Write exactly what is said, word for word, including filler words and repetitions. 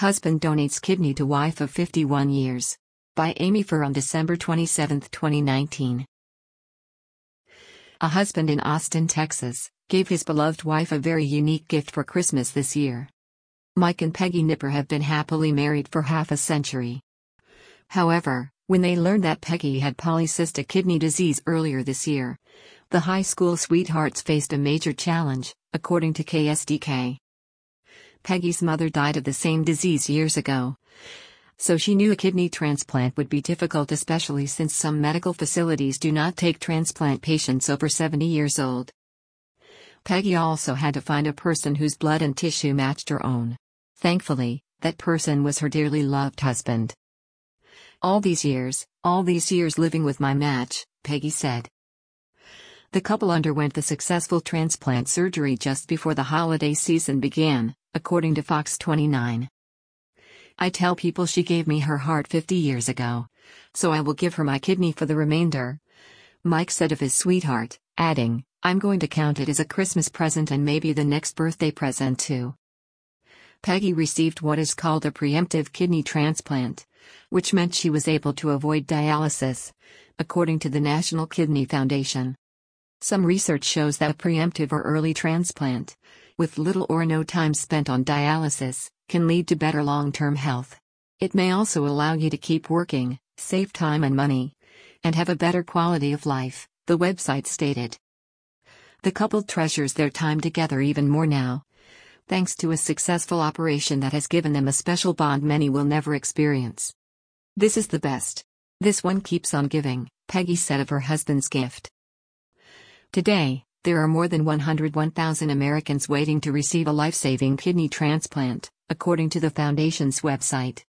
Husband donates kidney to wife of fifty-one years. By Amy Furr on December twenty-seventh, twenty nineteen. A husband in Austin, Texas, gave his beloved wife a very unique gift for Christmas this year. Mike and Peggy Nipper have been happily married for half a century. However, when they learned that Peggy had polycystic kidney disease earlier this year, the high school sweethearts faced a major challenge, according to K S D K. Peggy's mother died of the same disease years ago, so she knew a kidney transplant would be difficult, especially since some medical facilities do not take transplant patients over seventy years old. Peggy also had to find a person whose blood and tissue matched her own. Thankfully, that person was her dearly loved husband. All these years, all these years living with my match, Peggy said. The couple underwent the successful transplant surgery just before the holiday season began, according to Fox twenty-nine. I tell people she gave me her heart fifty years ago, so I will give her my kidney for the remainder, Mike said of his sweetheart, adding, I'm going to count it as a Christmas present and maybe the next birthday present too. Peggy received what is called a preemptive kidney transplant, which meant she was able to avoid dialysis, according to the National Kidney Foundation. Some research shows that a preemptive or early transplant, with little or no time spent on dialysis, can lead to better long-term health. It may also allow you to keep working, save time and money, and have a better quality of life, the website stated. The couple treasures their time together even more now, thanks to a successful operation that has given them a special bond many will never experience. This is the best. This one keeps on giving, Peggy said of her husband's gift. Today, there are more than one hundred one thousand Americans waiting to receive a life-saving kidney transplant, according to the foundation's website.